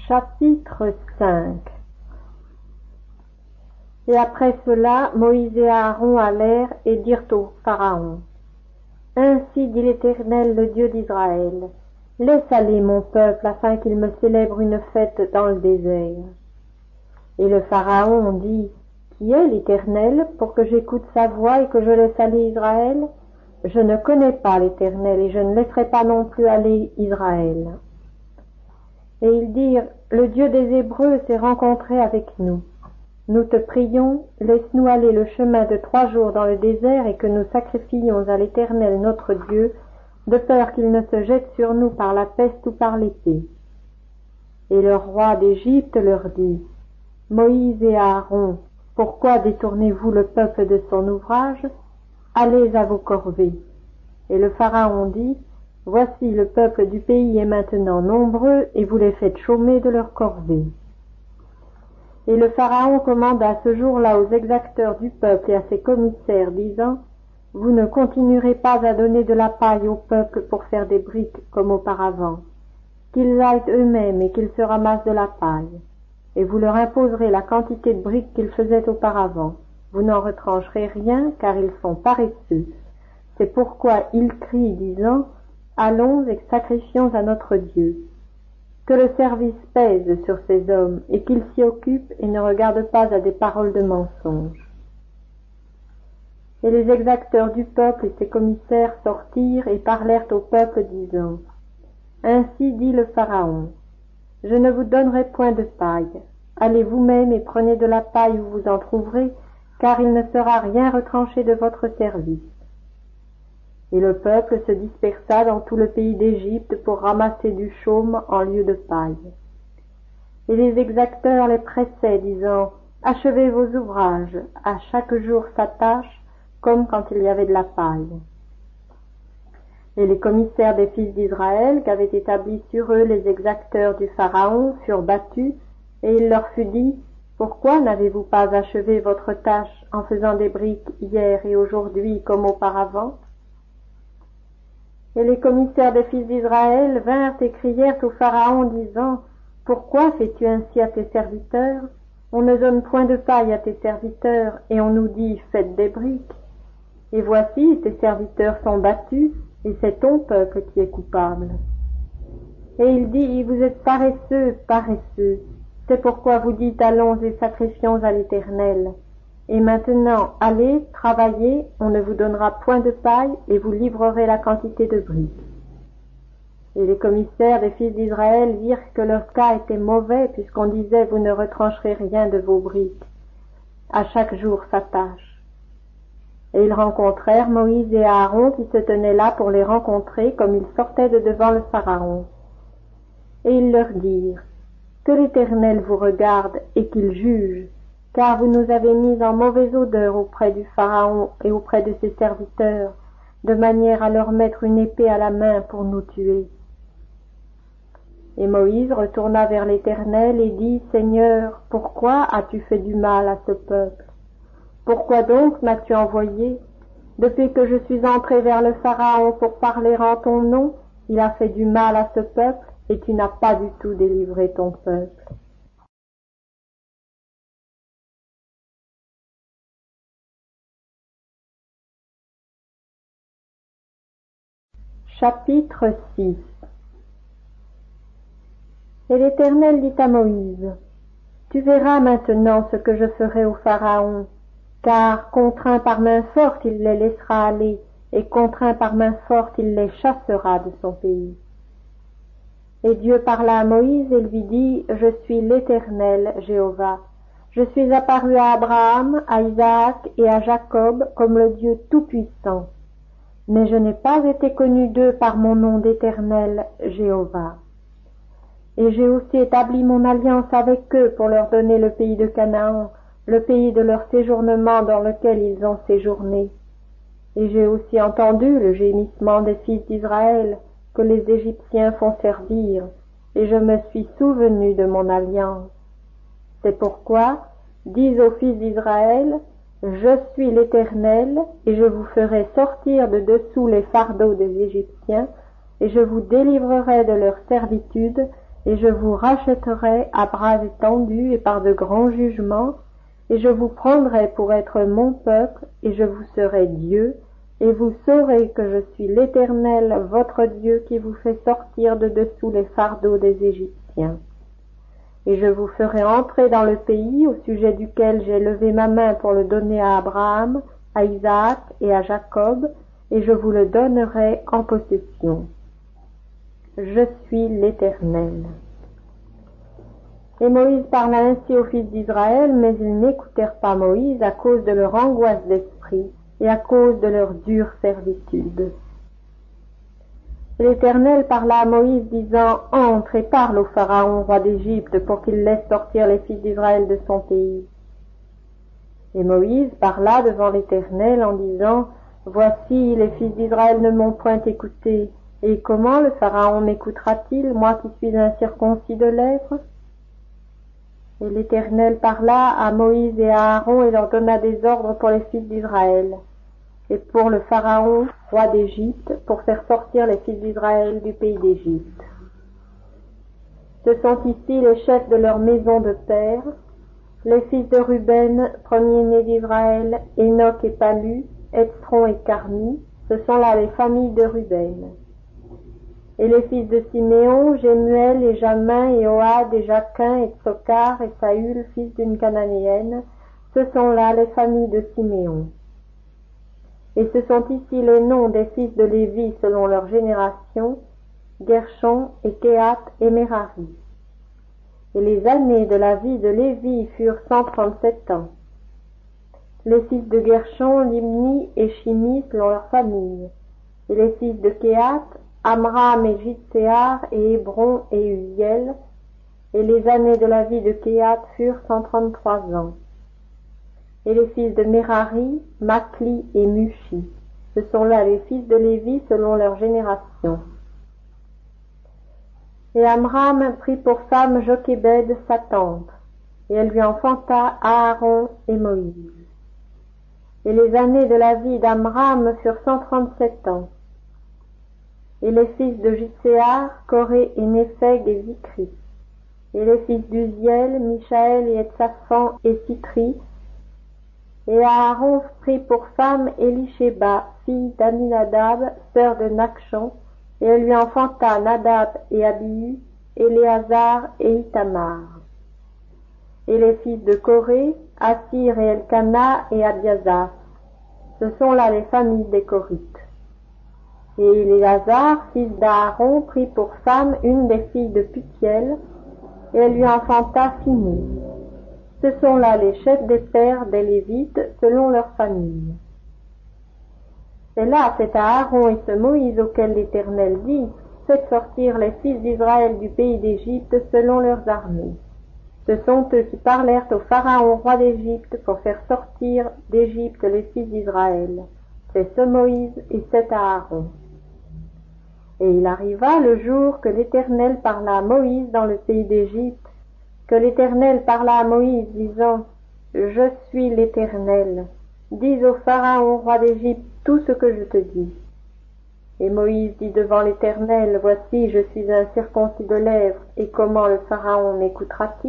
Chapitre 5. Et après cela, Moïse et Aaron allèrent et dirent au Pharaon: Ainsi dit l'Éternel, le Dieu d'Israël, laisse aller mon peuple afin qu'il me célèbre une fête dans le désert. Et le Pharaon dit: Qui est l'Éternel pour que j'écoute sa voix et que je laisse aller Israël? Je ne connais pas l'Éternel et je ne laisserai pas non plus aller Israël. Et ils dirent: Le Dieu des Hébreux s'est rencontré avec nous. Nous te prions, laisse-nous aller le chemin de 3 jours dans le désert et que nous sacrifions à l'Éternel notre Dieu, de peur qu'il ne se jette sur nous par la peste ou par l'épée. Et le roi d'Égypte leur dit: Moïse et Aaron, pourquoi détournez-vous le peuple de son ouvrage? Allez à vos corvées. Et le Pharaon dit: Voici le peuple du pays est maintenant nombreux, et vous les faites chômer de leurs corvées. Et le Pharaon commanda ce jour-là aux exacteurs du peuple et à ses commissaires, disant: Vous ne continuerez pas à donner de la paille au peuple pour faire des briques comme auparavant. Qu'ils aillent eux-mêmes et qu'ils se ramassent de la paille. Et vous leur imposerez la quantité de briques qu'ils faisaient auparavant. Vous n'en retrancherez rien, car ils sont paresseux. C'est pourquoi ils crient, disant: Allons et sacrifions à notre Dieu. Que le service pèse sur ces hommes, et qu'ils s'y occupent et ne regardent pas à des paroles de mensonge. Et les exacteurs du peuple et ses commissaires sortirent et parlèrent au peuple, disant: Ainsi dit le Pharaon: Je ne vous donnerai point de paille. Allez vous-même et prenez de la paille où vous en trouverez, car il ne sera rien retranché de votre service. Et le peuple se dispersa dans tout le pays d'Égypte pour ramasser du chaume en lieu de paille. Et les exacteurs les pressaient, disant: Achevez vos ouvrages, à chaque jour sa tâche, comme quand il y avait de la paille. Et les commissaires des fils d'Israël, qu'avaient établis sur eux les exacteurs du Pharaon, furent battus, et il leur fut dit: Pourquoi n'avez-vous pas achevé votre tâche en faisant des briques hier et aujourd'hui comme auparavant? Et les commissaires des fils d'Israël vinrent et crièrent au Pharaon, disant: Pourquoi fais-tu ainsi à tes serviteurs? On ne donne point de paille à tes serviteurs, et on nous dit: Faites des briques. Et voici, tes serviteurs sont battus, et c'est ton peuple qui est coupable. Et il dit: Vous êtes paresseux, paresseux. C'est pourquoi vous dites: Allons et sacrifions à l'Éternel. Et maintenant, allez, travaillez, on ne vous donnera point de paille, et vous livrerez la quantité de briques. Et les commissaires des fils d'Israël virent que leur cas était mauvais, puisqu'on disait: Vous ne retrancherez rien de vos briques. À chaque jour sa tâche. Et ils rencontrèrent Moïse et Aaron qui se tenaient là pour les rencontrer, comme ils sortaient de devant le Pharaon. Et ils leur dirent: Que l'Éternel vous regarde et qu'il juge, car vous nous avez mis en mauvaise odeur auprès du Pharaon et auprès de ses serviteurs, de manière à leur mettre une épée à la main pour nous tuer. Et Moïse retourna vers l'Éternel et dit: Seigneur, pourquoi as-tu fait du mal à ce peuple? Pourquoi donc m'as-tu envoyé? Depuis que je suis entré vers le Pharaon pour parler en ton nom, il a fait du mal à ce peuple, et tu n'as pas du tout délivré ton peuple. Chapitre 6. Et l'Éternel dit à Moïse: Tu verras maintenant ce que je ferai au Pharaon, car contraint par main forte il les laissera aller, et contraint par main forte il les chassera de son pays. Et Dieu parla à Moïse et lui dit: Je suis l'Éternel, Jéhovah. Je suis apparu à Abraham, à Isaac et à Jacob comme le Dieu Tout-Puissant. Mais je n'ai pas été connu d'eux par mon nom d'Éternel, Jéhovah. Et j'ai aussi établi mon alliance avec eux pour leur donner le pays de Canaan, le pays de leur séjournement dans lequel ils ont séjourné. Et j'ai aussi entendu le gémissement des fils d'Israël, que les Égyptiens font servir, et je me suis souvenu de mon alliance. C'est pourquoi, dis aux fils d'Israël: Je suis l'Éternel, et je vous ferai sortir de dessous les fardeaux des Égyptiens, et je vous délivrerai de leur servitude, et je vous rachèterai à bras étendus et par de grands jugements, et je vous prendrai pour être mon peuple, et je vous serai Dieu, et vous saurez que je suis l'Éternel, votre Dieu, qui vous fait sortir de dessous les fardeaux des Égyptiens. Et je vous ferai entrer dans le pays au sujet duquel j'ai levé ma main pour le donner à Abraham, à Isaac et à Jacob, et je vous le donnerai en possession. Je suis l'Éternel. Et Moïse parla ainsi aux fils d'Israël, mais ils n'écoutèrent pas Moïse à cause de leur angoisse d'esprit et à cause de leur dure servitude. L'Éternel parla à Moïse, disant, « Entre et parle au Pharaon, roi d'Égypte, pour qu'il laisse sortir les fils d'Israël de son pays. » Et Moïse parla devant l'Éternel en disant, « Voici, les fils d'Israël ne m'ont point écouté, et comment le Pharaon m'écoutera-t-il, moi qui suis incirconcis de lèvres ?» Et l'Éternel parla à Moïse et à Aaron et leur donna des ordres pour les fils d'Israël, et pour le Pharaon, roi d'Égypte, pour faire sortir les fils d'Israël du pays d'Égypte. Ce sont ici les chefs de leur maison de père, les fils de Ruben, premier-né d'Israël, Enoch et Palu, Hezron et Carmi, ce sont là les familles de Ruben. Et les fils de Siméon, Jémuel et Jamin et Ohad et Jacquin et Tsokar et Saül, fils d'une Cananéenne, ce sont là les familles de Siméon. Et ce sont ici les noms des fils de Lévi selon leur génération, Gershon et Kehat et Merari. Et les années de la vie de Lévi furent 137 ans. Les fils de Gershon, Limni et Shimi selon leur famille. Et les fils de Kehat, Amram et Jitséar et Hébron et Uziel. Et les années de la vie de Kehat furent 133 ans. Et les fils de Merari, Makli et Mushi. Ce sont là les fils de Lévi selon leur génération. Et Amram prit pour femme Jochébed, sa tante, et elle lui enfanta Aaron et Moïse. Et les années de la vie d'Amram furent 137 ans. Et les fils de Jitséar, Coré et Népheg et Zikri. Et les fils d'Uziel, Michaël et Etzaphan et Sitri. Et Aaron prit pour femme Élishéba, fille d'Aminadab, sœur de Nakshon, et elle lui enfanta Nadab et Abihu, Éléazar et Itamar. Et les fils de Coré, Assir et Elkana et Abiasaph. Ce sont là les familles des Corites. Et Éléazar, fils d'Aaron, prit pour femme une des filles de Putiel, et elle lui enfanta Finé. Ce sont là les chefs des pères des Lévites selon leurs familles. Et là, c'est à Aaron et ce Moïse auquel l'Éternel dit, « Faites sortir les fils d'Israël du pays d'Égypte selon leurs armées. » Ce sont eux qui parlèrent au Pharaon, roi d'Égypte, pour faire sortir d'Égypte les fils d'Israël. C'est ce Moïse et c'est Aaron. Et il arriva le jour que l'Éternel parla à Moïse dans le pays d'Égypte, que l'Éternel parla à Moïse, disant, « Je suis l'Éternel. Dis au Pharaon, roi d'Égypte, tout ce que je te dis. » Et Moïse dit devant l'Éternel, « Voici, je suis incirconcis de lèvres, et comment le Pharaon m'écoutera-t-il »